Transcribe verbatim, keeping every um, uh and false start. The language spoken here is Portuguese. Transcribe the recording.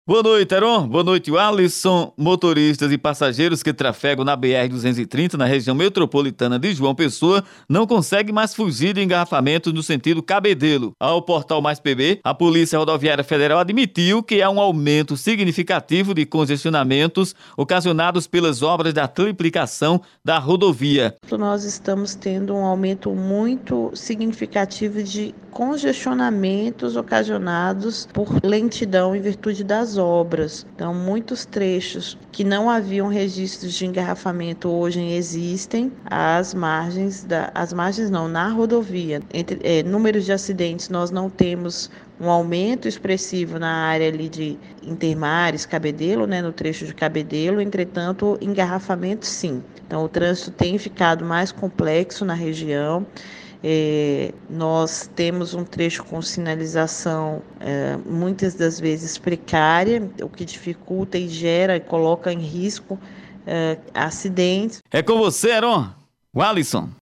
Boa noite, Heron. Boa noite, Alisson. Motoristas e passageiros que trafegam na B R duzentos e trinta, na região metropolitana de João Pessoa, não conseguem mais fugir de engarrafamentos no sentido Cabedelo. Ao portal Mais P B, a Polícia Rodoviária Federal admitiu que há um aumento significativo de congestionamentos ocasionados pelas obras da triplicação da rodovia. Nós estamos tendo um aumento muito significativo de congestionamentos ocasionados por lentidão em virtude das obras. Então, muitos trechos que não haviam registros de engarrafamento hoje existem às margens da, às margens não, na rodovia. Entre é, números de acidentes, nós não temos um aumento expressivo na área ali de Intermares, Cabedelo, né, no trecho de Cabedelo, entretanto, engarrafamento sim. Então, o trânsito tem ficado mais complexo na região. É, nós temos um trecho com sinalização é, muitas das vezes precária, o que dificulta e gera e coloca em risco é, acidentes. É com você, Heron. O Alisson.